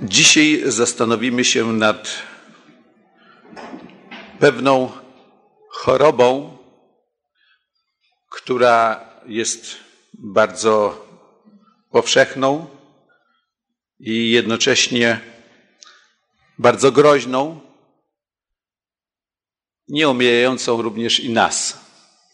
Dzisiaj zastanowimy się nad pewną chorobą, która jest bardzo powszechną i jednocześnie bardzo groźną, nie omijającą również i nas.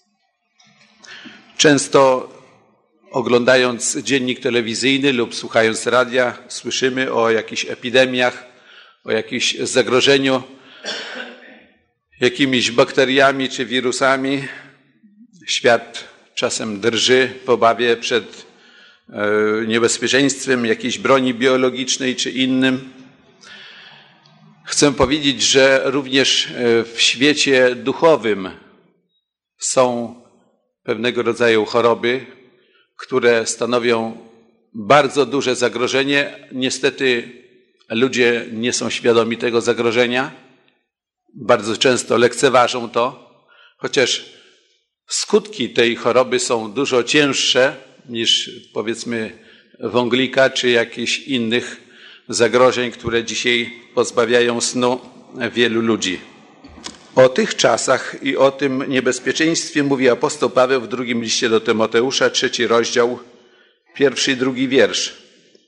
Często oglądając dziennik telewizyjny lub słuchając radia, słyszymy o jakichś epidemiach, o jakimś zagrożeniu jakimiś bakteriami czy wirusami. Świat czasem drży w obawie przed niebezpieczeństwem jakiejś broni biologicznej czy innym. Chcę powiedzieć, że również w świecie duchowym są pewnego rodzaju choroby, które stanowią bardzo duże zagrożenie. Niestety ludzie nie są świadomi tego zagrożenia. Bardzo często lekceważą to, chociaż skutki tej choroby są dużo cięższe niż powiedzmy wąglika czy jakichś innych zagrożeń, które dzisiaj pozbawiają snu wielu ludzi. O tych czasach i o tym niebezpieczeństwie mówi apostoł Paweł w drugim liście do Tymoteusza, 3 rozdział, 1 i 2 wiersz.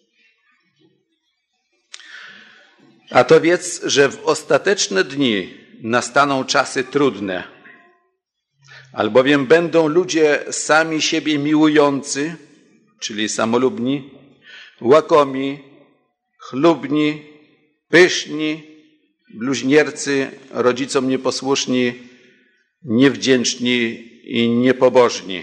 A to wiedz, że w ostateczne dni nastaną czasy trudne, albowiem będą ludzie sami siebie miłujący, czyli samolubni, łakomi, chlubni, pyszni, bluźniercy, rodzicom nieposłuszni, niewdzięczni i niepobożni.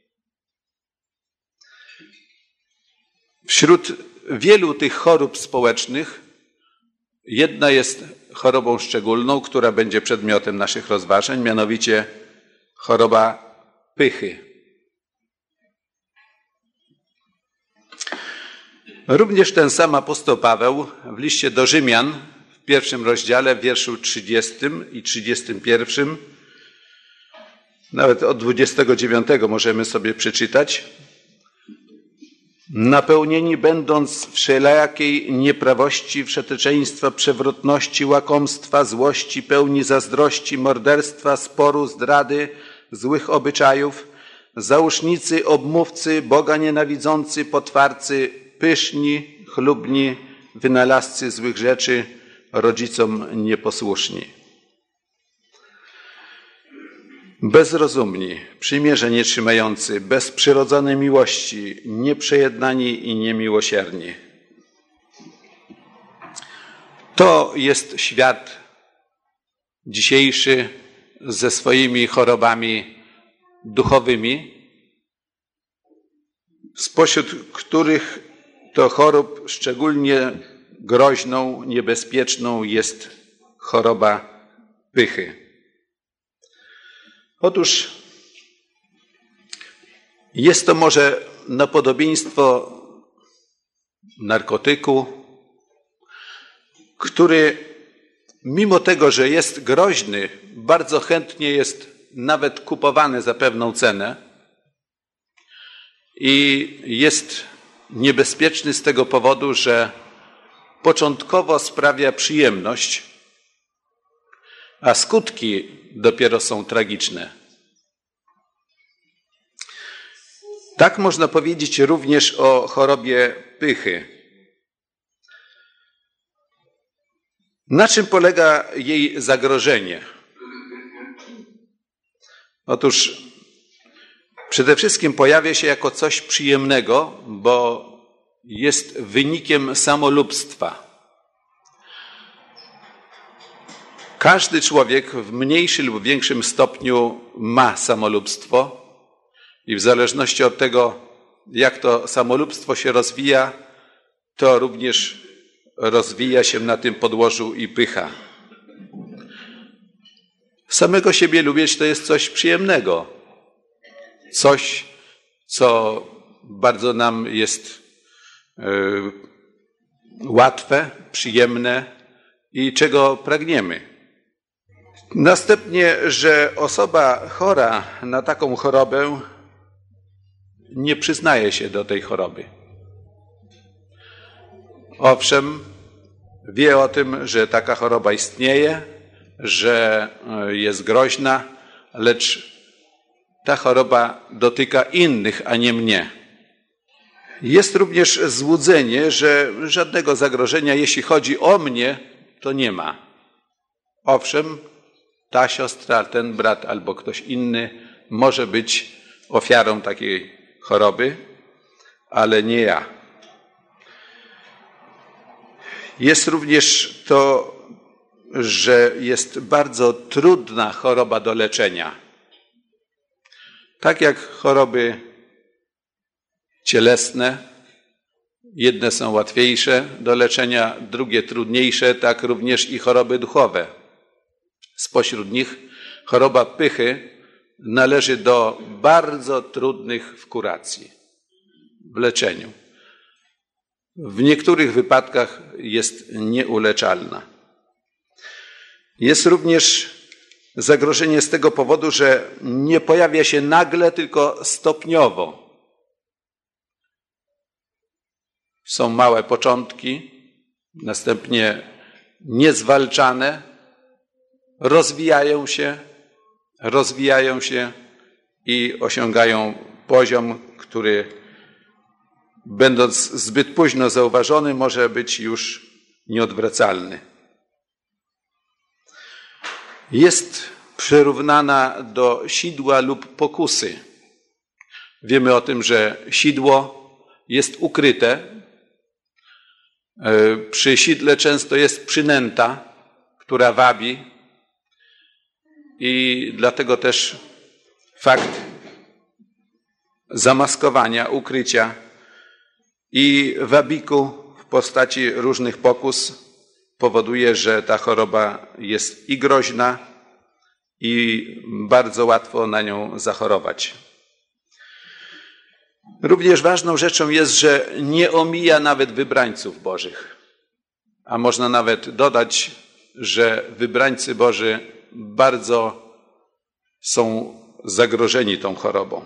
Wśród wielu tych chorób społecznych jedna jest chorobą szczególną, która będzie przedmiotem naszych rozważań, mianowicie choroba pychy. Również ten sam apostoł Paweł w liście do Rzymian w 1 rozdziale, w wierszu 30 i 31, nawet od 29 możemy sobie przeczytać. Napełnieni będąc wszelakiej nieprawości, wszeteczeństwa, przewrotności, łakomstwa, złości, pełni zazdrości, morderstwa, sporu, zdrady, złych obyczajów, zausznicy, obmówcy, Boga nienawidzący, potwarcy, pyszni, chlubni, wynalazcy złych rzeczy, rodzicom nieposłuszni. Bezrozumni, przymierze nietrzymający, bez przyrodzonej miłości, nieprzejednani i niemiłosierni. To jest świat dzisiejszy ze swoimi chorobami duchowymi, spośród których to chorób szczególnie groźną, niebezpieczną jest choroba pychy. Otóż jest to może na podobieństwo narkotyku, który mimo tego, że jest groźny, bardzo chętnie jest nawet kupowany za pewną cenę i jest niebezpieczny z tego powodu, że początkowo sprawia przyjemność, a skutki dopiero są tragiczne. Tak można powiedzieć również o chorobie pychy. Na czym polega jej zagrożenie? Otóż przede wszystkim pojawia się jako coś przyjemnego, bo jest wynikiem samolubstwa. Każdy człowiek w mniejszym lub większym stopniu ma samolubstwo i w zależności od tego, jak to samolubstwo się rozwija, to również rozwija się na tym podłożu i pycha. Samego siebie lubić to jest coś przyjemnego. Coś, co bardzo nam jest łatwe, przyjemne i czego pragniemy. Następnie, że osoba chora na taką chorobę nie przyznaje się do tej choroby. Owszem, wie o tym, że taka choroba istnieje, że jest groźna, lecz ta choroba dotyka innych, a nie mnie. Jest również złudzenie, że żadnego zagrożenia, jeśli chodzi o mnie, to nie ma. Owszem, ta siostra, ten brat albo ktoś inny może być ofiarą takiej choroby, ale nie ja. Jest również to, że jest bardzo trudna choroba do leczenia. Tak jak choroby cielesne, jedne są łatwiejsze do leczenia, drugie trudniejsze, tak również i choroby duchowe. Spośród nich choroba pychy należy do bardzo trudnych w kuracji, w leczeniu. W niektórych wypadkach jest nieuleczalna. Jest również zagrożenie z tego powodu, że nie pojawia się nagle, tylko stopniowo. Są małe początki, następnie niezwalczane, rozwijają się i osiągają poziom, który będąc zbyt późno zauważony, może być już nieodwracalny. Jest przyrównana do sidła lub pokusy. Wiemy o tym, że sidło jest ukryte. Przy sidle często jest przynęta, która wabi i dlatego też fakt zamaskowania, ukrycia i wabiku w postaci różnych pokus powoduje, że ta choroba jest i groźna, i bardzo łatwo na nią zachorować. Również ważną rzeczą jest, że nie omija nawet wybrańców Bożych. A można nawet dodać, że wybrańcy Boży bardzo są zagrożeni tą chorobą.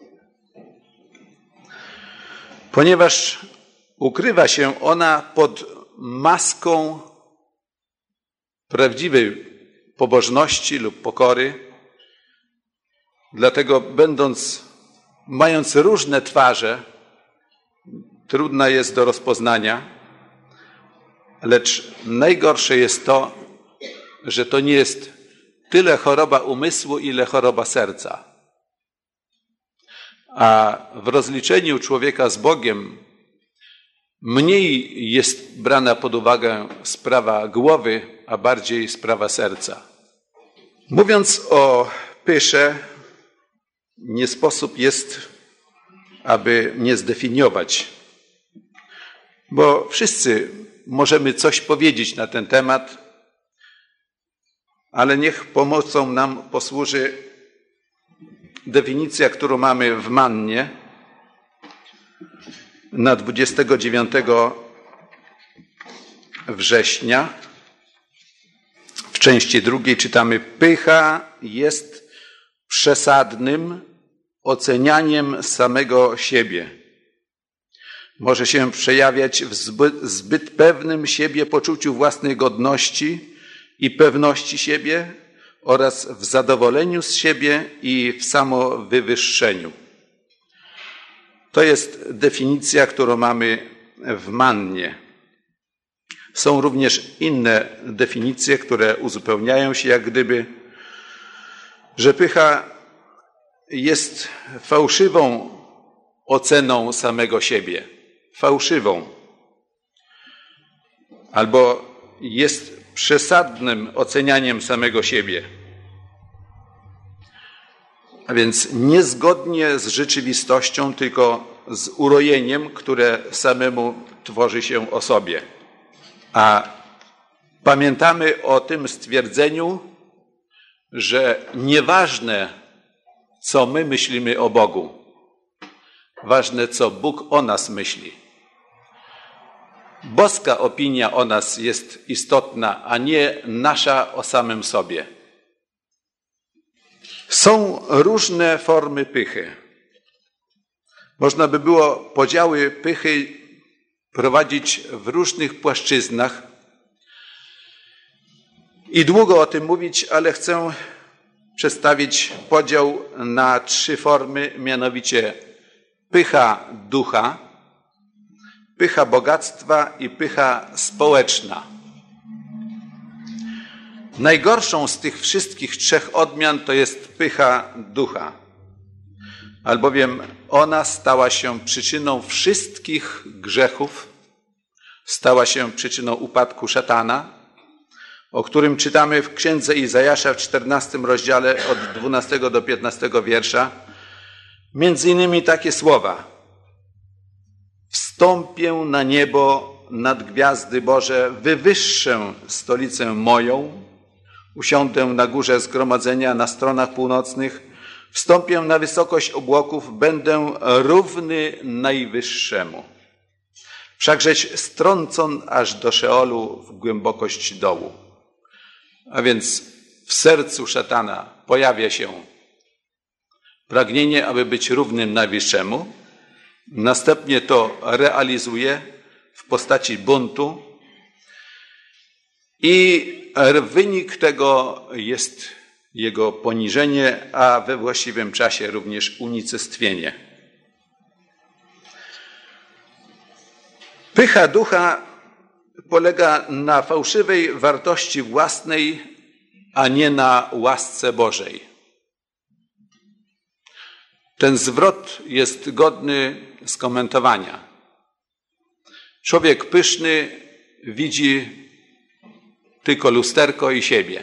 Ponieważ ukrywa się ona pod maską prawdziwej pobożności lub pokory, dlatego mając różne twarze, trudna jest do rozpoznania, lecz najgorsze jest to, że to nie jest tyle choroba umysłu, ile choroba serca. A w rozliczeniu człowieka z Bogiem mniej jest brana pod uwagę sprawa głowy, a bardziej sprawa serca. Mówiąc o pysze, nie sposób jest, aby nie zdefiniować, bo wszyscy możemy coś powiedzieć na ten temat, ale niech pomocą nam posłuży definicja, którą mamy w Mannie na 29 września. W części drugiej czytamy: pycha jest przesadnym ocenianiem samego siebie. Może się przejawiać w zbyt pewnym siebie poczuciu własnej godności i pewności siebie oraz w zadowoleniu z siebie i w samowywyższeniu. To jest definicja, którą mamy w Mannie. Są również inne definicje, które uzupełniają się jak gdyby, że pycha jest fałszywą oceną samego siebie. Fałszywą. Albo jest przesadnym ocenianiem samego siebie. A więc niezgodnie z rzeczywistością, tylko z urojeniem, które samemu tworzy się o sobie. A pamiętamy o tym stwierdzeniu, że nieważne, co my myślimy o Bogu, ważne, co Bóg o nas myśli. Boska opinia o nas jest istotna, a nie nasza o samym sobie. Są różne formy pychy. Można by było podziały pychy prowadzić w różnych płaszczyznach, I długo o tym mówić, ale chcę przedstawić podział na 3 formy, mianowicie pycha ducha, pycha bogactwa i pycha społeczna. Najgorszą z tych wszystkich 3 odmian to jest pycha ducha, albowiem ona stała się przyczyną wszystkich grzechów, stała się przyczyną upadku szatana, o którym czytamy w Księdze Izajasza w 14 rozdziale od 12 do 15 wiersza. Między innymi takie słowa: wstąpię na niebo nad gwiazdy Boże, wywyższę stolicę moją, usiądę na górze zgromadzenia na stronach północnych, wstąpię na wysokość obłoków, będę równy Najwyższemu. Wszakżeś strącon aż do Szeolu w głębokość dołu. A więc w sercu szatana pojawia się pragnienie, aby być równym Najwyższemu. Następnie to realizuje w postaci buntu i wynik tego jest jego poniżenie, a we właściwym czasie również unicestwienie. Pycha ducha polega na fałszywej wartości własnej, a nie na łasce Bożej. Ten zwrot jest godny skomentowania. Człowiek pyszny widzi tylko lusterko i siebie.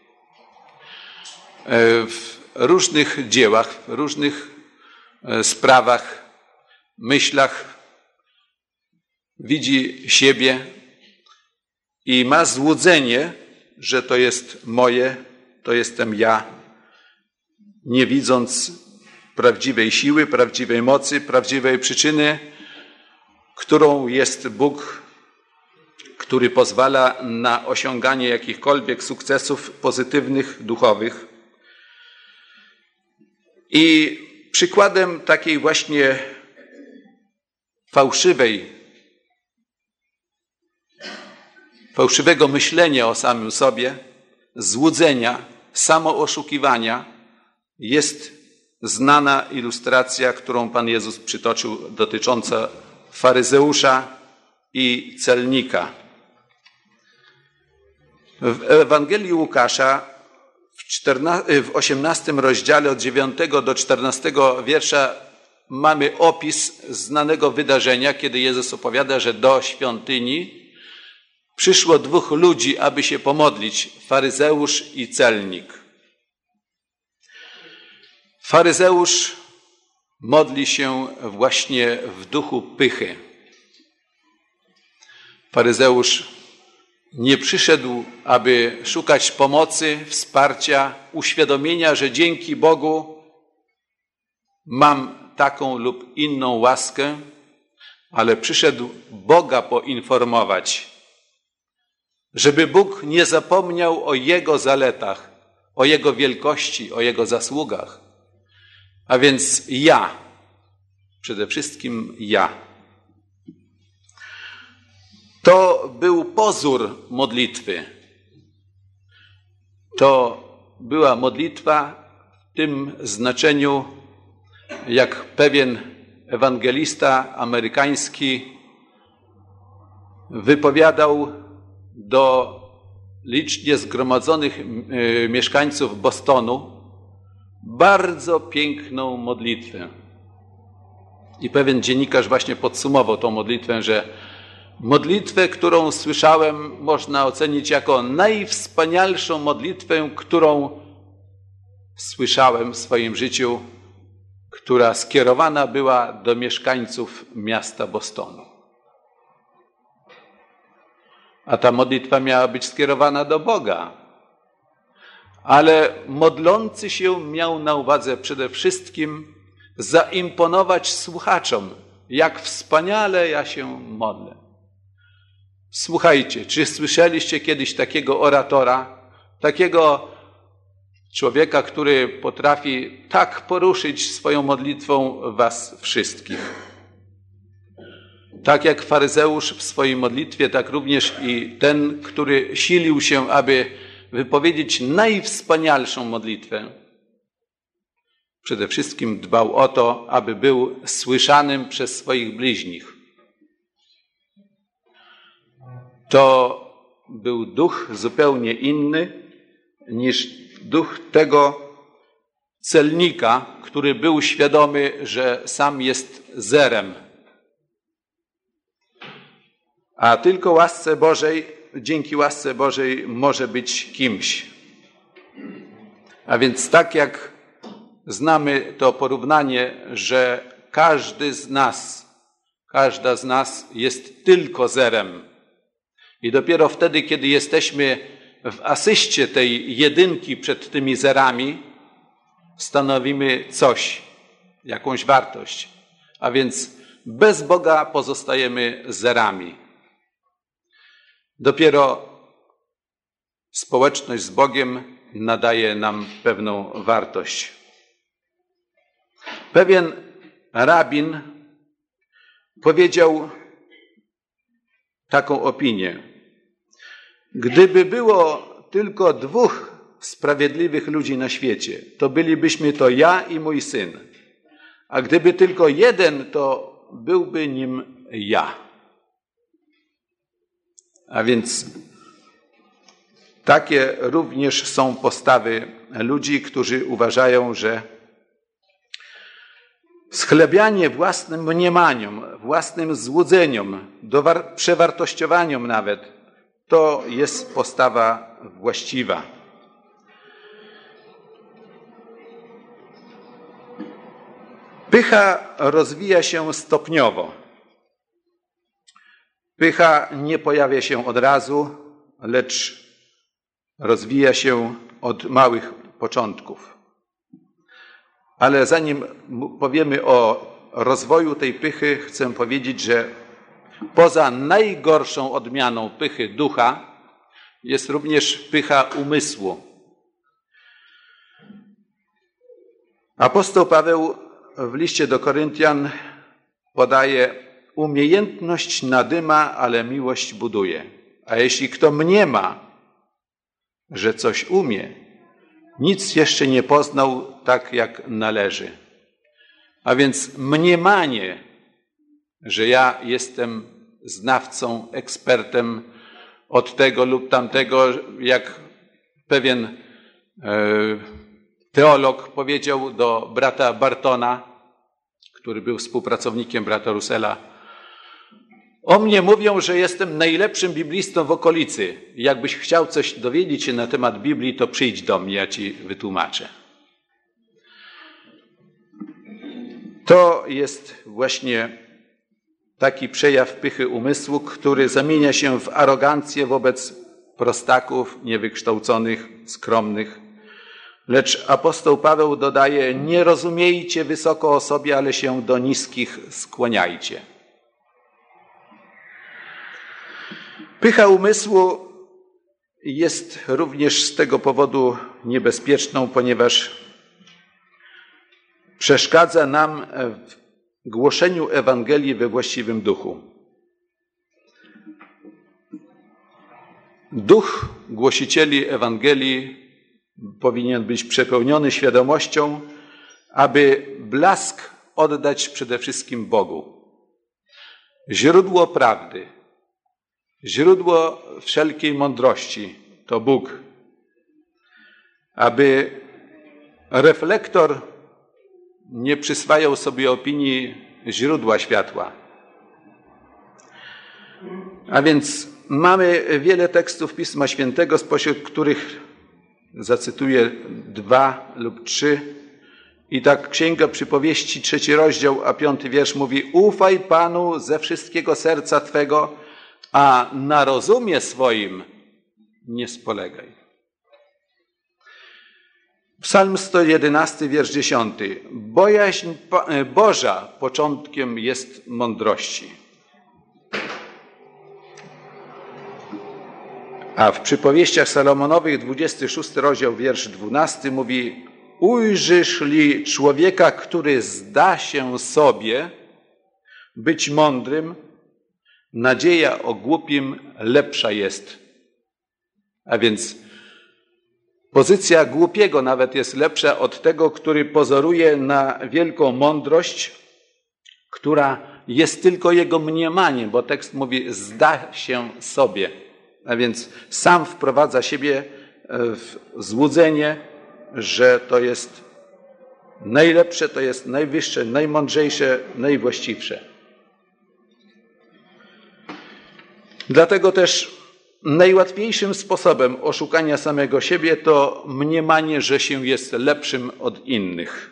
W różnych dziełach, w różnych sprawach, myślach widzi siebie i ma złudzenie, że to jest moje, to jestem ja, nie widząc prawdziwej siły, prawdziwej mocy, prawdziwej przyczyny, którą jest Bóg, który pozwala na osiąganie jakichkolwiek sukcesów pozytywnych, duchowych. I przykładem takiej właśnie fałszywego myślenia o samym sobie, złudzenia, samooszukiwania jest znana ilustracja, którą Pan Jezus przytoczył, dotycząca faryzeusza i celnika. W Ewangelii Łukasza w 18 rozdziale od 9 do 14 wiersza mamy opis znanego wydarzenia, kiedy Jezus opowiada, że do świątyni przyszło 2 ludzi, aby się pomodlić, faryzeusz i celnik. Faryzeusz modli się właśnie w duchu pychy. Faryzeusz nie przyszedł, aby szukać pomocy, wsparcia, uświadomienia, że dzięki Bogu mam taką lub inną łaskę, ale przyszedł Boga poinformować, żeby Bóg nie zapomniał o Jego zaletach, o Jego wielkości, o Jego zasługach. A więc ja, przede wszystkim ja. To był pozór modlitwy. To była modlitwa w tym znaczeniu, jak pewien ewangelista amerykański wypowiadał do licznie zgromadzonych mieszkańców Bostonu bardzo piękną modlitwę. I pewien dziennikarz właśnie podsumował tą modlitwę, że modlitwę, którą słyszałem, można ocenić jako najwspanialszą modlitwę, którą słyszałem w swoim życiu, która skierowana była do mieszkańców miasta Bostonu. A ta modlitwa miała być skierowana do Boga. Ale modlący się miał na uwadze przede wszystkim zaimponować słuchaczom, jak wspaniale ja się modlę. Słuchajcie, czy słyszeliście kiedyś takiego oratora, takiego człowieka, który potrafi tak poruszyć swoją modlitwą was wszystkich? Tak jak faryzeusz w swojej modlitwie, tak również i ten, który silił się, aby wypowiedzieć najwspanialszą modlitwę, przede wszystkim dbał o to, aby był słyszanym przez swoich bliźnich. To był duch zupełnie inny niż duch tego celnika, który był świadomy, że sam jest zerem. A tylko łasce Bożej, dzięki łasce Bożej może być kimś. A więc tak jak znamy to porównanie, że każda z nas jest tylko zerem. I dopiero wtedy, kiedy jesteśmy w asyście tej jedynki przed tymi zerami, stanowimy coś, jakąś wartość. A więc bez Boga pozostajemy zerami. Dopiero społeczność z Bogiem nadaje nam pewną wartość. Pewien rabin powiedział taką opinię. Gdyby było tylko 2 sprawiedliwych ludzi na świecie, to bylibyśmy to ja i mój syn. A gdyby tylko 1, to byłby nim ja. A więc takie również są postawy ludzi, którzy uważają, że schlebianie własnym mniemaniom, własnym złudzeniom, przewartościowaniom nawet, to jest postawa właściwa. Pycha rozwija się stopniowo. Pycha nie pojawia się od razu, lecz rozwija się od małych początków. Ale zanim powiemy o rozwoju tej pychy, chcę powiedzieć, że poza najgorszą odmianą pychy ducha jest również pycha umysłu. Apostoł Paweł w liście do Koryntian podaje: umiejętność nadyma, ale miłość buduje. A jeśli kto mniema, że coś umie, nic jeszcze nie poznał tak, jak należy. A więc mniemanie, że ja jestem znawcą, ekspertem od tego lub tamtego, jak pewien teolog powiedział do brata Bartona, który był współpracownikiem brata Russella: o mnie mówią, że jestem najlepszym biblistą w okolicy. Jakbyś chciał coś dowiedzieć się na temat Biblii, to przyjdź do mnie, ja ci wytłumaczę. To jest właśnie taki przejaw pychy umysłu, który zamienia się w arogancję wobec prostaków, niewykształconych, skromnych. Lecz apostoł Paweł dodaje: nie rozumiejcie wysoko o sobie, ale się do niskich skłaniajcie. Pycha umysłu jest również z tego powodu niebezpieczną, ponieważ przeszkadza nam w głoszeniu Ewangelii we właściwym duchu. Duch głosicieli Ewangelii powinien być przepełniony świadomością, aby blask oddać przede wszystkim Bogu. Źródło prawdy, źródło wszelkiej mądrości to Bóg. Aby reflektor nie przyswajał sobie opinii źródła światła. A więc mamy wiele tekstów Pisma Świętego, spośród których zacytuję 2 lub 3. I tak Księga Przypowieści, 3 rozdział, a 5 wiersz mówi: ufaj Panu ze wszystkiego serca Twego, a na rozumie swoim nie spolegaj. Psalm 111, wiersz 10. Bojaźń Boża początkiem jest mądrości. A w Przypowieściach Salomonowych, 26 rozdział, wiersz 12 mówi: ujrzysz li człowieka, który zda się sobie być mądrym, nadzieja o głupim lepsza jest. A więc Pozycja głupiego nawet jest lepsza od tego, który pozoruje na wielką mądrość, która jest tylko jego mniemaniem, bo tekst mówi zda się sobie. A więc sam wprowadza siebie w złudzenie, że to jest najlepsze, to jest najwyższe, najmądrzejsze, najwłaściwsze. Dlatego też najłatwiejszym sposobem oszukania samego siebie to mniemanie, że się jest lepszym od innych.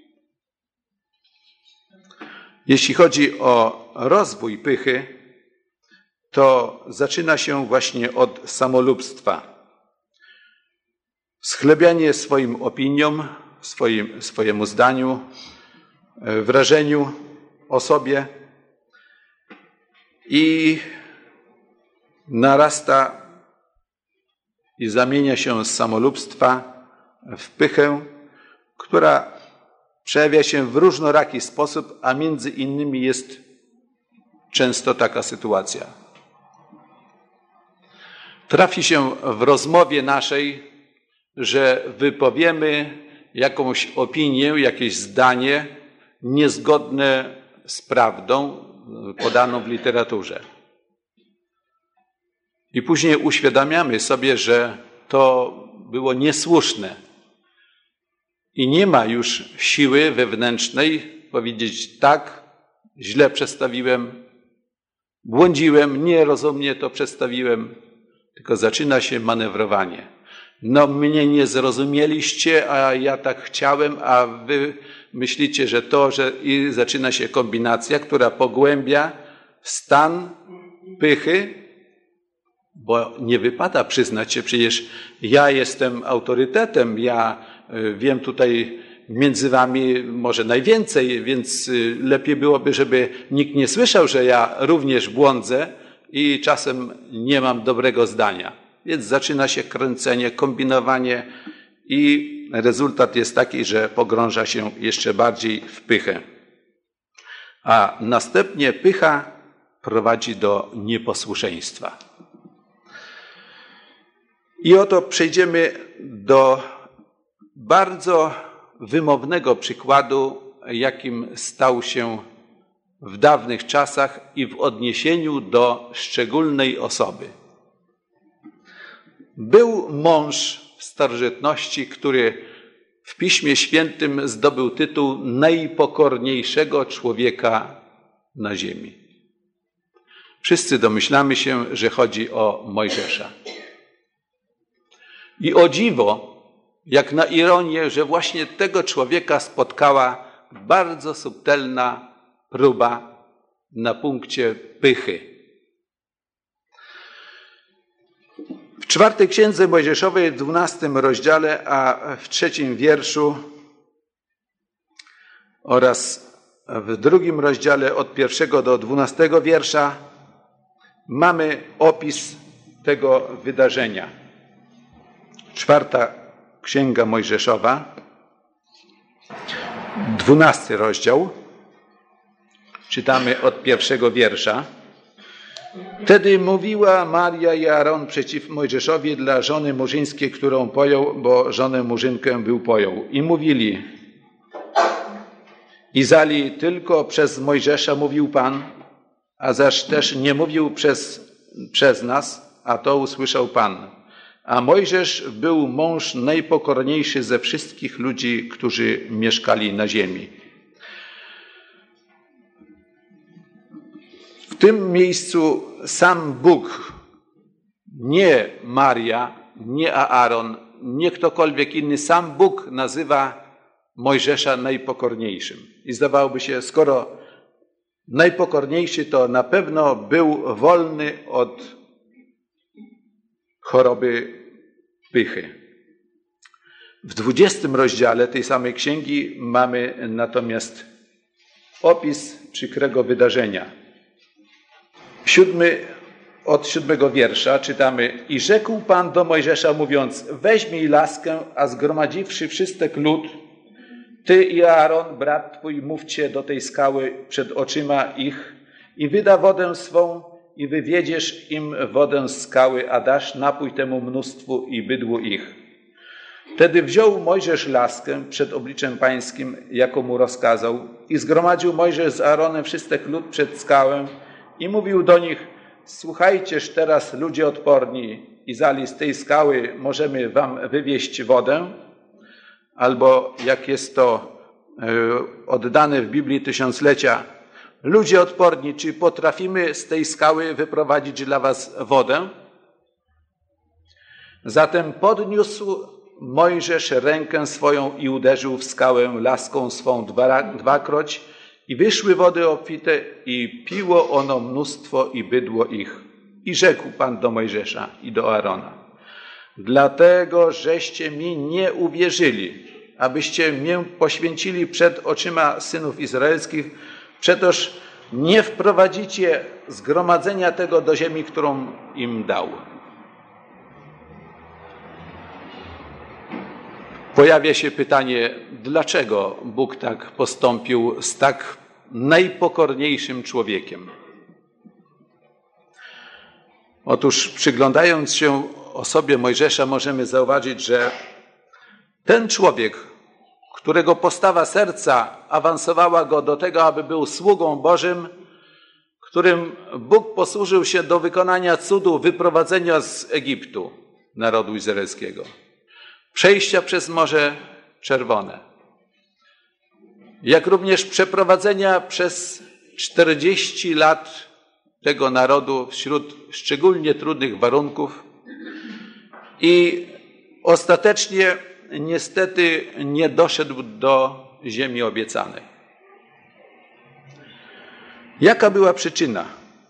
Jeśli chodzi o rozwój pychy, to zaczyna się właśnie od samolubstwa. Schlebianie swoim opiniom, swojemu zdaniu, wrażeniu o sobie i narasta i zamienia się z samolubstwa w pychę, która przejawia się w różnoraki sposób, a między innymi jest często taka sytuacja. Trafi się w rozmowie naszej, że wypowiemy jakąś opinię, jakieś zdanie niezgodne z prawdą podaną w literaturze. I później uświadamiamy sobie, że to było niesłuszne. I nie ma już siły wewnętrznej powiedzieć tak, źle przedstawiłem, błądziłem, nierozumnie to przedstawiłem, tylko zaczyna się manewrowanie. No mnie nie zrozumieliście, a ja tak chciałem, a wy myślicie, że to, że i zaczyna się kombinacja, która pogłębia stan pychy, bo nie wypada przyznać się, przecież ja jestem autorytetem, ja wiem tutaj między wami może najwięcej, więc lepiej byłoby, żeby nikt nie słyszał, że ja również błądzę i czasem nie mam dobrego zdania. Więc zaczyna się kręcenie, kombinowanie i rezultat jest taki, że pogrąża się jeszcze bardziej w pychę. A następnie pycha prowadzi do nieposłuszeństwa. I oto przejdziemy do bardzo wymownego przykładu, jakim stał się w dawnych czasach i w odniesieniu do szczególnej osoby. Był mąż w starożytności, który w Piśmie Świętym zdobył tytuł najpokorniejszego człowieka na ziemi. Wszyscy domyślamy się, że chodzi o Mojżesza. I o dziwo, jak na ironię, że właśnie tego człowieka spotkała bardzo subtelna próba na punkcie pychy. W 4 Księdze Mojżeszowej, w 12 rozdziale, a w 3 wierszu oraz w 2 rozdziale od 1 do 12 wiersza mamy opis tego wydarzenia. 4 Księga Mojżeszowa, 12 rozdział, czytamy od 1 wiersza. Wtedy mówiła Maria i Aaron przeciw Mojżeszowi dla żony murzyńskiej, którą pojął, bo żonę murzynkę był pojął. I mówili: Izali, tylko przez Mojżesza mówił Pan, a zaś też nie mówił przez nas, a to usłyszał Pan. A Mojżesz był mąż najpokorniejszy ze wszystkich ludzi, którzy mieszkali na ziemi. W tym miejscu sam Bóg, nie Maria, nie Aaron, nie ktokolwiek inny, sam Bóg nazywa Mojżesza najpokorniejszym. I zdawałoby się, skoro najpokorniejszy, to na pewno był wolny od choroby pychy. W 20 rozdziale tej samej księgi mamy natomiast opis przykrego wydarzenia. Od 7 wiersza czytamy: I rzekł Pan do Mojżesza, mówiąc: Weźmij laskę, a zgromadziwszy wszystek lud, ty i Aaron, brat twój, mówcie do tej skały przed oczyma ich i wyda wodę swą i wywiedziesz im wodę z skały, a dasz napój temu mnóstwu i bydłu ich. Wtedy wziął Mojżesz laskę przed obliczem pańskim, jako mu rozkazał, i zgromadził Mojżesz z Aaronem wszystek lud przed skałę i mówił do nich: słuchajcież teraz, ludzie odporni, Izraeli, z tej skały możemy wam wywieźć wodę, albo jak jest to oddane w Biblii Tysiąclecia, ludzie odporni, czy potrafimy z tej skały wyprowadzić dla was wodę? Zatem podniósł Mojżesz rękę swoją i uderzył w skałę laską swą dwakroć i wyszły wody obfite i piło ono mnóstwo i bydło ich. I rzekł Pan do Mojżesza i do Aarona: dlatego, żeście mi nie uwierzyli, abyście mię poświęcili przed oczyma synów izraelskich, przetoż nie wprowadzicie zgromadzenia tego do ziemi, którą im dał. Pojawia się pytanie, dlaczego Bóg tak postąpił z tak najpokorniejszym człowiekiem? Otóż przyglądając się osobie Mojżesza, możemy zauważyć, że ten człowiek, którego postawa serca awansowała go do tego, aby był sługą Bożym, którym Bóg posłużył się do wykonania cudu wyprowadzenia z Egiptu narodu izraelskiego, przejścia przez Morze Czerwone, jak również przeprowadzenia przez 40 lat tego narodu wśród szczególnie trudnych warunków i ostatecznie niestety nie doszedł do ziemi obiecanej. Jaka była przyczyna?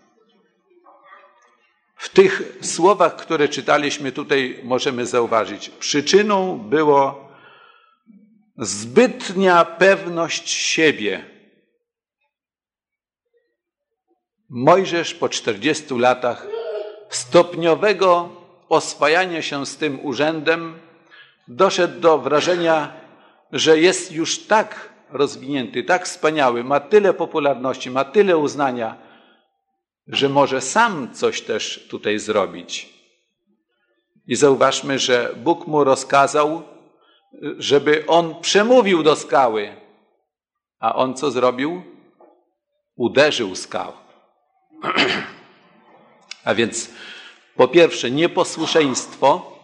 W tych słowach, które czytaliśmy tutaj, możemy zauważyć. Przyczyną było zbytnia pewność siebie. Mojżesz po 40 latach stopniowego oswajania się z tym urzędem doszedł do wrażenia, że jest już tak rozwinięty, tak wspaniały, ma tyle popularności, ma tyle uznania, że może sam coś też tutaj zrobić. I zauważmy, że Bóg mu rozkazał, żeby on przemówił do skały. A on co zrobił? Uderzył skałę. A więc po pierwsze nieposłuszeństwo,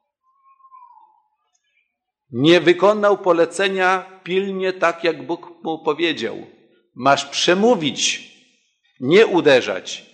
nie wykonał polecenia pilnie tak, jak Bóg mu powiedział. Masz przemówić, nie uderzać.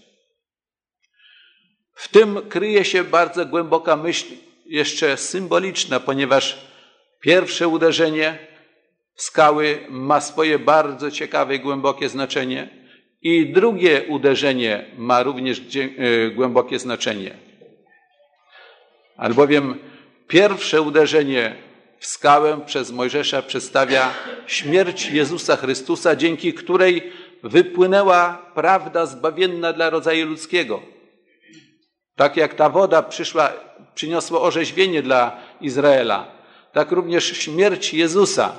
W tym kryje się bardzo głęboka myśl, jeszcze symboliczna, ponieważ pierwsze uderzenie w skały ma swoje bardzo ciekawe i głębokie znaczenie i drugie uderzenie ma również głębokie znaczenie. Albowiem pierwsze uderzenie w skałę przez Mojżesza przedstawia śmierć Jezusa Chrystusa, dzięki której wypłynęła prawda zbawienna dla rodzaju ludzkiego. Tak jak ta woda przyniosła orzeźwienie dla Izraela, tak również śmierć Jezusa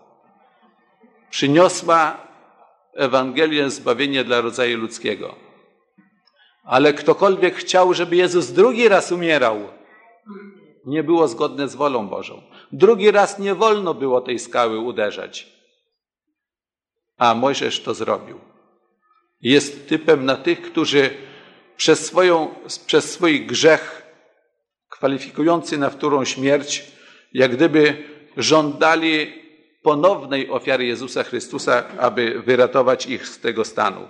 przyniosła Ewangelię zbawienie dla rodzaju ludzkiego. Ale ktokolwiek chciał, żeby Jezus drugi raz umierał, nie było zgodne z wolą Bożą. Drugi raz nie wolno było tej skały uderzać. A Mojżesz to zrobił. Jest typem na tych, którzy przez swój grzech kwalifikujący na wtórną śmierć, jak gdyby żądali ponownej ofiary Jezusa Chrystusa, aby wyratować ich z tego stanu.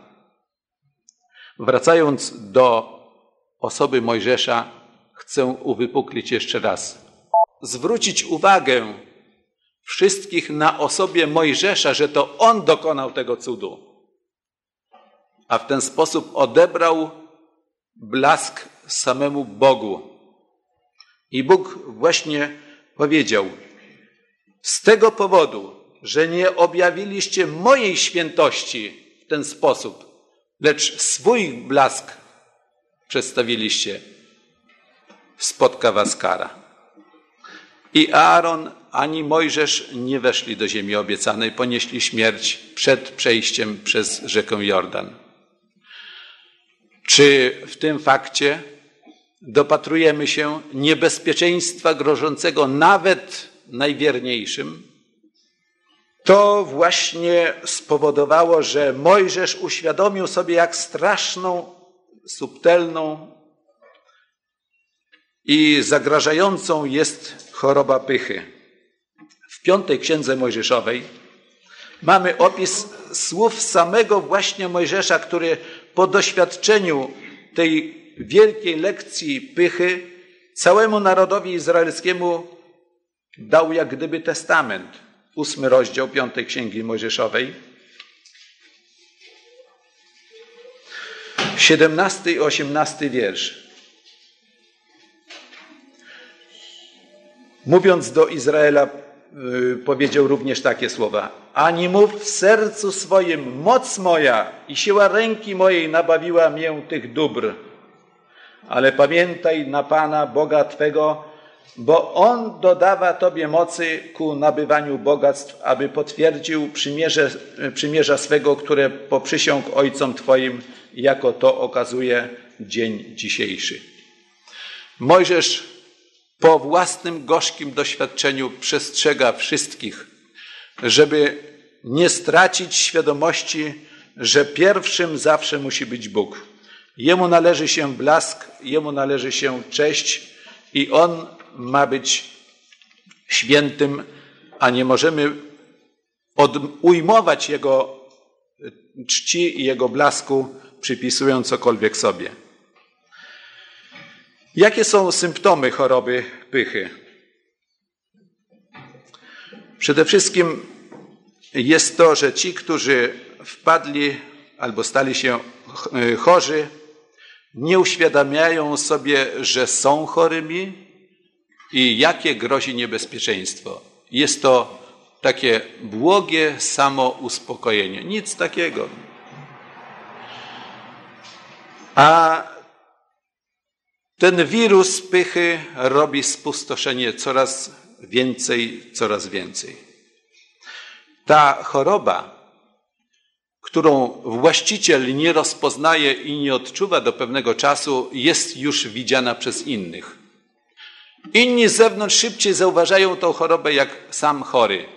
Wracając do osoby Mojżesza, chcę uwypuklić jeszcze raz. Zwrócić uwagę wszystkich na osobie Mojżesza, że to on dokonał tego cudu, a w ten sposób odebrał blask samemu Bogu. I Bóg właśnie powiedział: z tego powodu, że nie objawiliście mojej świętości w ten sposób, lecz swój blask przedstawiliście, spotka was kara. I Aaron ani Mojżesz nie weszli do ziemi obiecanej, ponieśli śmierć przed przejściem przez rzekę Jordan. Czy w tym fakcie dopatrujemy się niebezpieczeństwa grożącego nawet najwierniejszym, to właśnie spowodowało, że Mojżesz uświadomił sobie, jak straszną, subtelną i zagrażającą jest choroba pychy. W 5. Księdze Mojżeszowej mamy opis słów samego właśnie Mojżesza, który po doświadczeniu tej wielkiej lekcji pychy całemu narodowi izraelskiemu dał jak gdyby testament. 8 rozdział 5 Księgi Mojżeszowej. 17 i 18 wiersz. Mówiąc do Izraela, powiedział również takie słowa. Ani mów w sercu swoim, moc moja i siła ręki mojej nabawiła mię tych dóbr. Ale pamiętaj na Pana, Boga Twego, bo On dodawa Tobie mocy ku nabywaniu bogactw, aby potwierdził przymierza swego, które poprzysiągł ojcom Twoim, jako to okazuje dzień dzisiejszy. Mojżesz po własnym gorzkim doświadczeniu przestrzega wszystkich, żeby nie stracić świadomości, że pierwszym zawsze musi być Bóg. Jemu należy się blask, Jemu należy się cześć i On ma być świętym, a nie możemy ujmować Jego czci i Jego blasku, przypisując cokolwiek sobie. Jakie są symptomy choroby pychy? Przede wszystkim jest to, że ci, którzy wpadli albo stali się chorzy, nie uświadamiają sobie, że są chorymi i jakie grozi niebezpieczeństwo. Jest to takie błogie samouspokojenie. Nic takiego. A ten wirus pychy robi spustoszenie coraz więcej. Ta choroba, którą właściciel nie rozpoznaje i nie odczuwa do pewnego czasu, jest już widziana przez innych. Inni z zewnątrz szybciej zauważają tą chorobę jak sam chory.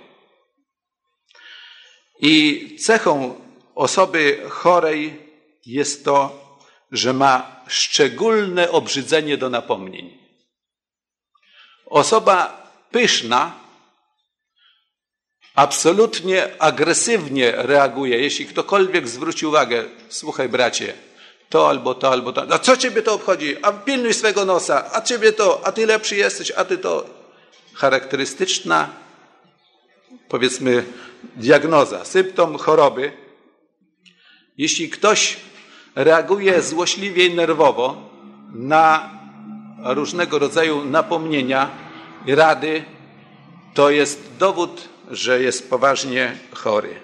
I cechą osoby chorej jest to, że ma szczególne obrzydzenie do napomnień. Osoba pyszna absolutnie agresywnie reaguje. Jeśli ktokolwiek zwróci uwagę, słuchaj bracie, to albo to, albo to. A co ciebie to obchodzi? A pilnuj swego nosa, a ciebie to, a ty lepszy jesteś, a ty to. Charakterystyczna, powiedzmy, diagnoza, symptom choroby. Jeśli ktoś reaguje złośliwie i nerwowo na różnego rodzaju napomnienia i rady, to jest dowód, że jest poważnie chory.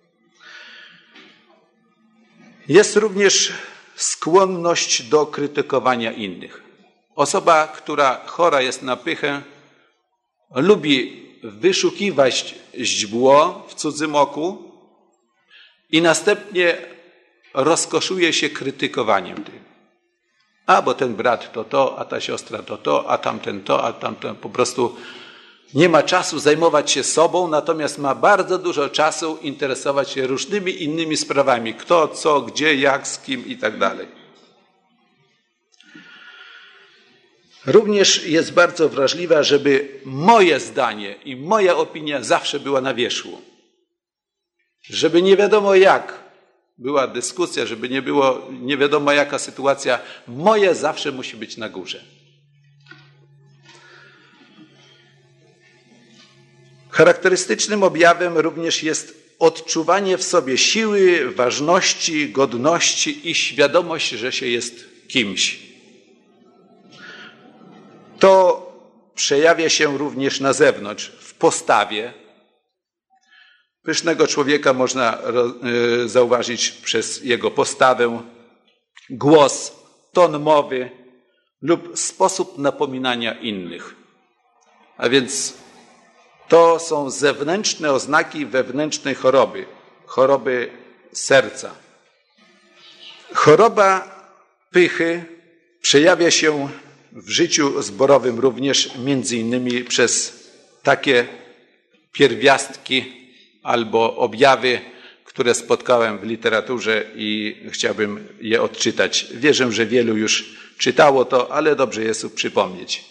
Jest również skłonność do krytykowania innych. Osoba, która chora jest na pychę, lubi wyszukiwać źdźbło w cudzym oku i następnie rozkoszuje się krytykowaniem tym. A bo ten brat to, a ta siostra to, a tamten to, a tamten. Po prostu nie ma czasu zajmować się sobą, natomiast ma bardzo dużo czasu interesować się różnymi innymi sprawami. Kto, co, gdzie, jak, z kim i tak dalej. Również jest bardzo wrażliwa, żeby moje zdanie i moja opinia zawsze była na wierzchu. Żeby nie wiadomo jak była dyskusja, żeby nie było nie wiadomo jaka sytuacja, moje zawsze musi być na górze. Charakterystycznym objawem również jest odczuwanie w sobie siły, ważności, godności i świadomość, że się jest kimś. To przejawia się również na zewnątrz, w postawie. Pysznego człowieka można zauważyć przez jego postawę, głos, ton mowy lub sposób napominania innych. A więc to są zewnętrzne oznaki wewnętrznej choroby serca. Choroba pychy przejawia się w życiu zborowym również między innymi przez takie pierwiastki albo objawy, które spotkałem w literaturze i chciałbym je odczytać. Wierzę, że wielu już czytało to, ale dobrze jest przypomnieć.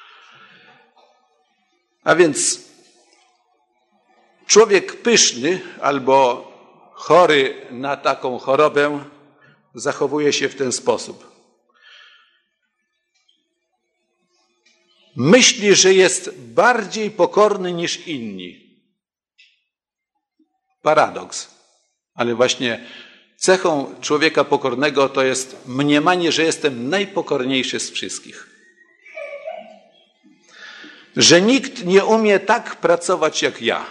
A więc człowiek pyszny albo chory na taką chorobę zachowuje się w ten sposób. Myśli, że jest bardziej pokorny niż inni. Paradoks. Ale właśnie cechą człowieka pokornego to jest mniemanie, że jestem najpokorniejszy z wszystkich. Że nikt nie umie tak pracować jak ja.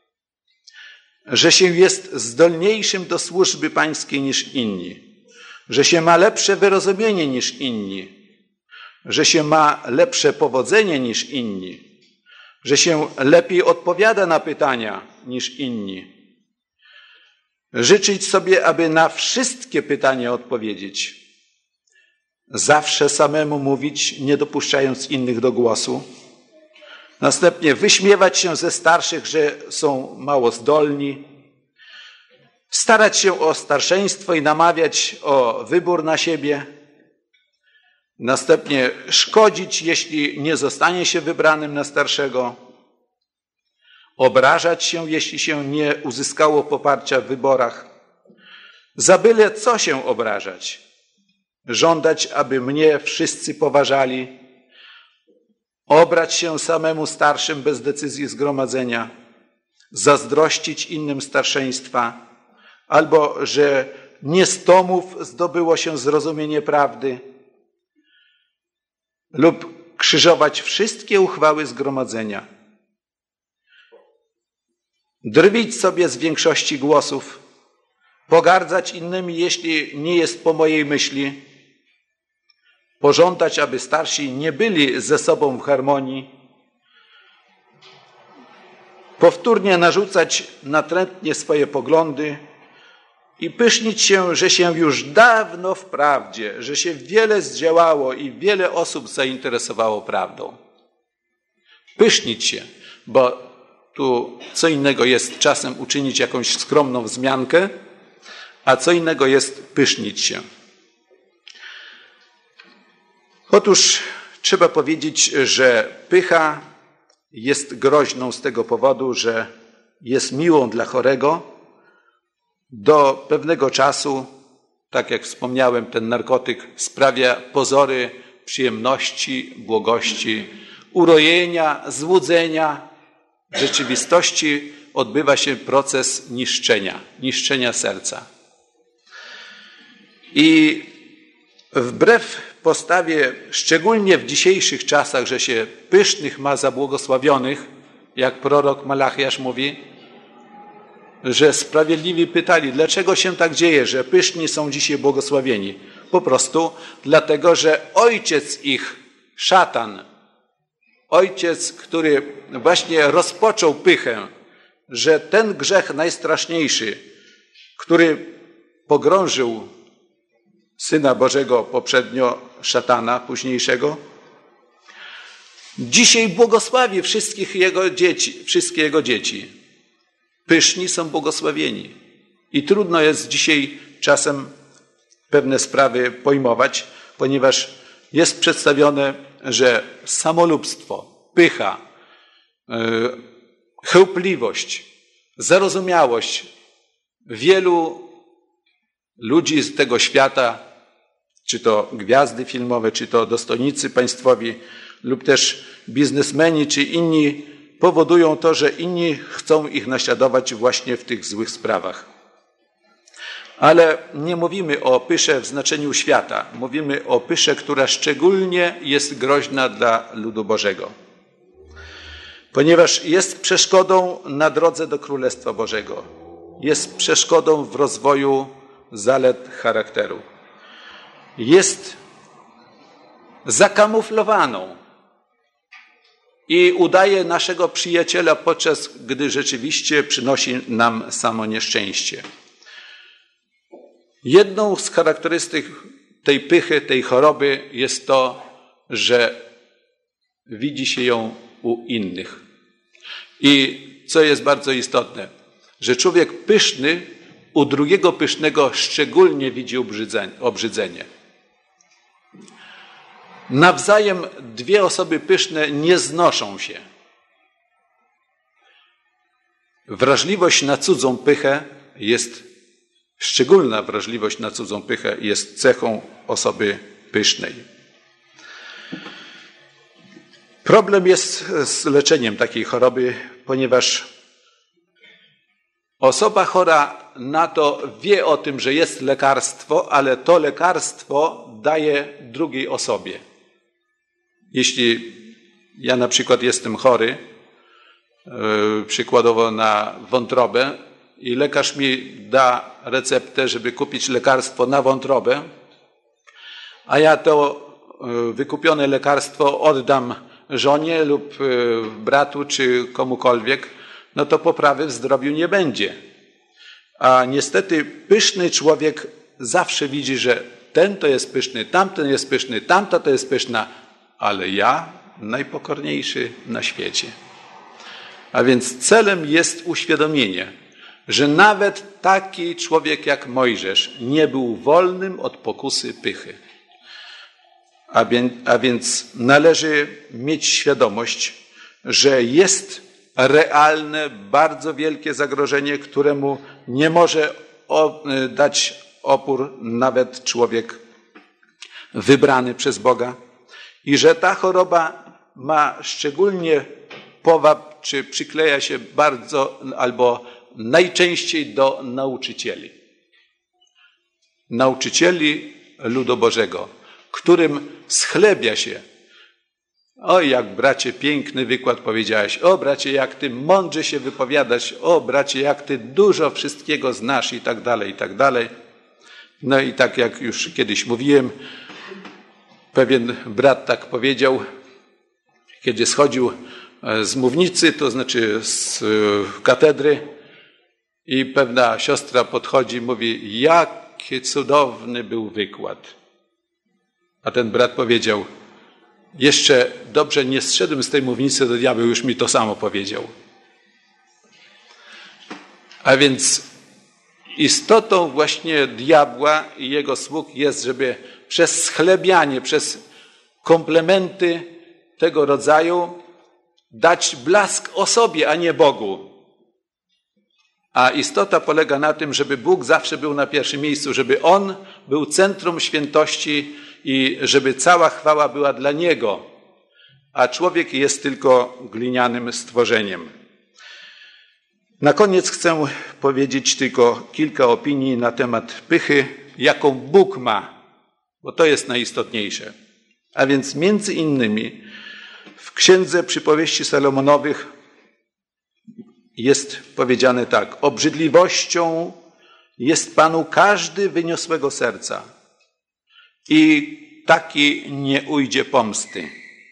Że się jest zdolniejszym do służby pańskiej niż inni. Że się ma lepsze wyrozumienie niż inni. Że się ma lepsze powodzenie niż inni. Że się lepiej odpowiada na pytania niż inni. Życzyć sobie, aby na wszystkie pytania odpowiedzieć. Zawsze samemu mówić, nie dopuszczając innych do głosu. Następnie wyśmiewać się ze starszych, że są mało zdolni. Starać się o starszeństwo i namawiać o wybór na siebie. Następnie szkodzić, jeśli nie zostanie się wybranym na starszego. Obrażać się, jeśli się nie uzyskało poparcia w wyborach. Za byle co się obrażać. Żądać, aby mnie wszyscy poważali. Obrać się samemu starszym bez decyzji zgromadzenia. Zazdrościć innym starszeństwa. Albo, że nie z tomów zdobyło się zrozumienie prawdy. Lub krzyżować wszystkie uchwały zgromadzenia. Drwić sobie z większości głosów, pogardzać innymi, jeśli nie jest po mojej myśli, pożądać, aby starsi nie byli ze sobą w harmonii, powtórnie narzucać natrętnie swoje poglądy i pysznić się, że się już dawno w prawdzie, że się wiele zdziałało i wiele osób zainteresowało prawdą. Pysznić się, bo tu co innego jest czasem uczynić jakąś skromną wzmiankę, a co innego jest pysznić się. Otóż trzeba powiedzieć, że pycha jest groźną z tego powodu, że jest miłą dla chorego do pewnego czasu, tak jak wspomniałem, ten narkotyk sprawia pozory przyjemności, błogości, urojenia, złudzenia. W rzeczywistości odbywa się proces niszczenia serca. I wbrew postawie, szczególnie w dzisiejszych czasach, że się pysznych ma za błogosławionych, jak prorok Malachiasz mówi, że sprawiedliwi pytali, dlaczego się tak dzieje, że pyszni są dzisiaj błogosławieni. Po prostu dlatego, że ojciec ich, szatan, ojciec, który właśnie rozpoczął pychę, że ten grzech najstraszniejszy, który pogrążył Syna Bożego, poprzednio szatana, późniejszego, dzisiaj błogosławi wszystkie jego dzieci. Pyszni są błogosławieni. I trudno jest dzisiaj czasem pewne sprawy pojmować, ponieważ jest przedstawione, że samolubstwo, pycha, chełpliwość, zarozumiałość wielu ludzi z tego świata, czy to gwiazdy filmowe, czy to dostojnicy państwowi, lub też biznesmeni, czy inni, powodują to, że inni chcą ich naśladować właśnie w tych złych sprawach. Ale nie mówimy o pysze w znaczeniu świata. Mówimy o pysze, która szczególnie jest groźna dla ludu Bożego. Ponieważ jest przeszkodą na drodze do Królestwa Bożego. Jest przeszkodą w rozwoju zalet charakteru. Jest zakamuflowaną i udaje naszego przyjaciela, podczas gdy rzeczywiście przynosi nam samo nieszczęście. Jedną z charakterystyk tej pychy, tej choroby jest to, że widzi się ją u innych. I co jest bardzo istotne, że człowiek pyszny u drugiego pysznego szczególnie widzi obrzydzenie. Nawzajem dwie osoby pyszne nie znoszą się. Wrażliwość na cudzą pychę szczególna wrażliwość na cudzą pychę jest cechą osoby pysznej. Problem jest z leczeniem takiej choroby, ponieważ osoba chora na to wie o tym, że jest lekarstwo, ale to lekarstwo daje drugiej osobie. Jeśli ja na przykład jestem chory, przykładowo na wątrobę, i lekarz mi da receptę, żeby kupić lekarstwo na wątrobę, a ja to wykupione lekarstwo oddam żonie lub bratu czy komukolwiek, no to poprawy w zdrowiu nie będzie. A niestety pyszny człowiek zawsze widzi, że ten to jest pyszny, tamten jest pyszny, tamta to jest pyszna, ale ja najpokorniejszy na świecie. A więc celem jest uświadomienie, że nawet taki człowiek jak Mojżesz nie był wolnym od pokusy pychy. A więc należy mieć świadomość, że jest realne, bardzo wielkie zagrożenie, któremu nie może dać opór nawet człowiek wybrany przez Boga i że ta choroba ma szczególnie powab, czy przykleja się bardzo albo najczęściej do nauczycieli. Nauczycieli ludu Bożego, którym schlebia się: oj, jak bracie piękny wykład powiedziałeś, o bracie, jak ty mądrze się wypowiadasz, o bracie, jak ty dużo wszystkiego znasz i tak dalej, i tak dalej. No i tak jak już kiedyś mówiłem, pewien brat tak powiedział, kiedy schodził z mównicy, to znaczy z katedry, i pewna siostra podchodzi i mówi: jaki cudowny był wykład. A ten brat powiedział: jeszcze dobrze nie zszedłem z tej mównicy, to diabeł już mi to samo powiedział. A więc istotą właśnie diabła i jego sług jest, żeby przez schlebianie, przez komplementy tego rodzaju dać blask osobie, a nie Bogu. A istota polega na tym, żeby Bóg zawsze był na pierwszym miejscu, żeby On był centrum świętości i żeby cała chwała była dla Niego, a człowiek jest tylko glinianym stworzeniem. Na koniec chcę powiedzieć tylko kilka opinii na temat pychy, jaką Bóg ma, bo to jest najistotniejsze. A więc między innymi w Księdze Przypowieści Salomonowych jest powiedziane tak: obrzydliwością jest Panu każdy wyniosłego serca i taki nie ujdzie pomsty.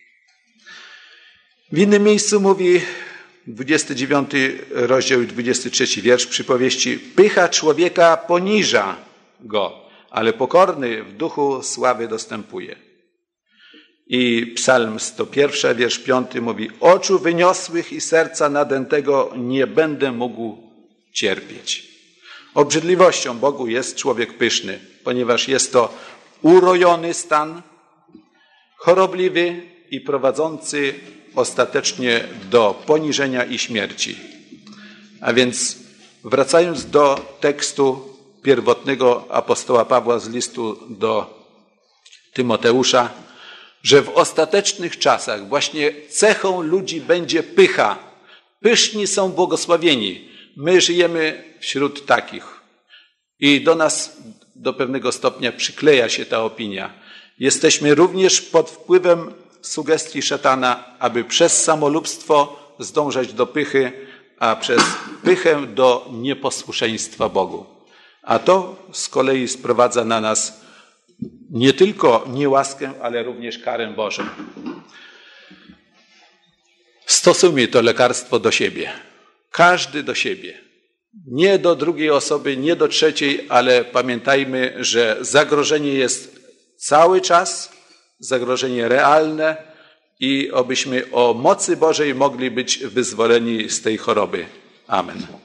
W innym miejscu mówi 29 rozdział i 23 wiersz przypowieści: pycha człowieka poniża go, ale pokorny w duchu sławy dostępuje. I Psalm 101, wiersz 5 mówi: oczu wyniosłych i serca nadętego nie będę mógł cierpieć. Obrzydliwością Bogu jest człowiek pyszny, ponieważ jest to urojony stan, chorobliwy i prowadzący ostatecznie do poniżenia i śmierci. A więc wracając do tekstu pierwotnego apostoła Pawła z listu do Tymoteusza, że w ostatecznych czasach właśnie cechą ludzi będzie pycha. Pyszni są błogosławieni. My żyjemy wśród takich. I do nas do pewnego stopnia przykleja się ta opinia. Jesteśmy również pod wpływem sugestii szatana, aby przez samolubstwo zdążać do pychy, a przez pychę do nieposłuszeństwa Bogu. A to z kolei sprowadza na nas nie tylko niełaskę, ale również karę Bożą. Stosujmy to lekarstwo do siebie. Każdy do siebie. Nie do drugiej osoby, nie do trzeciej, ale pamiętajmy, że zagrożenie jest cały czas zagrożenie realne i obyśmy o mocy Bożej mogli być wyzwoleni z tej choroby. Amen.